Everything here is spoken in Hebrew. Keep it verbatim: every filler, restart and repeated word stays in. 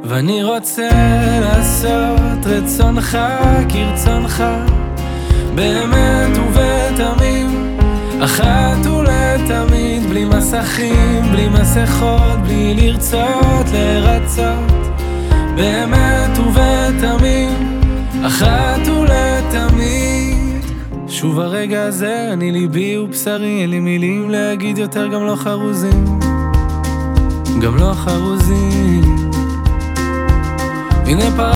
ואני רוצה לעשות רצונך כרצונך, באמת ובתמים, אחת ולתמיד, בלי מסכים, בלי מסכות, בלי לרצות לרצות, באמת ובתמים, אחת ולתמיד. שוב הרגע הזה, אני ליבי ובשרי, אין לי מילים להגיד יותר, גם לא חרוזים, גם לא חרוזים. הנה פרח